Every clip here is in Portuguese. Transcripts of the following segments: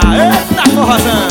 Eita, forrozão!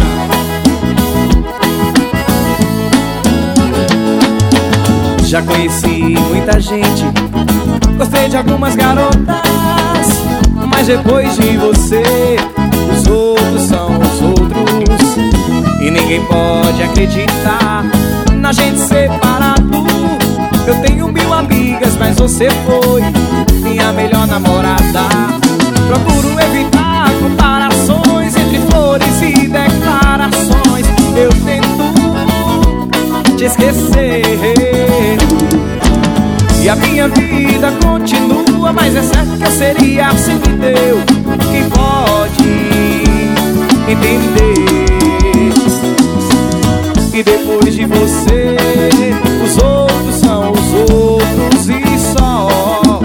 Já conheci muita gente, gostei de algumas garotas, mas depois de você, os outros são os outros. E ninguém pode acreditar na gente separado. Eu tenho 1000 amigas, mas você foi minha melhor namorada. Procuro evitar comparações entre flores e declarações. Eu tento te esquecer e a minha vida continua, mas é certo que eu seria sempre teu. Quem pode entender que depois de você os outros são os outros e só.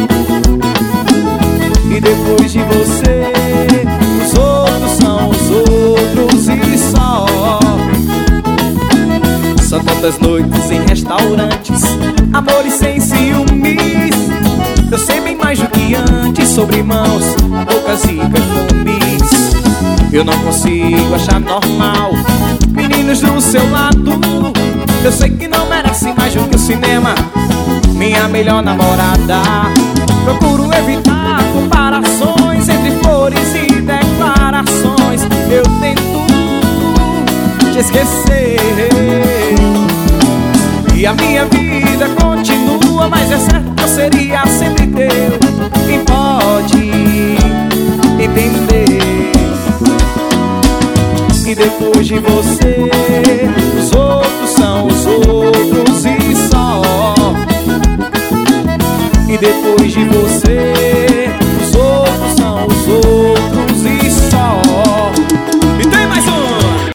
E depois de você os outros são os outros e só. São tantas noites em restaurantes, amores sem ciúmes. Eu sei bem mais do que antes sobre mãos, bocas e perfumes. Eu não consigo achar normal meninos do seu lado. Eu sei que não merece mais do que o cinema, minha melhor namorada. Procuro evitar comparações entre flores e declarações. Eu tento te esquecer e a minha vida continua, mas é certo que eu seria sempre teu. Quem pode entender que depois de você os outros são os outros e só. E depois de você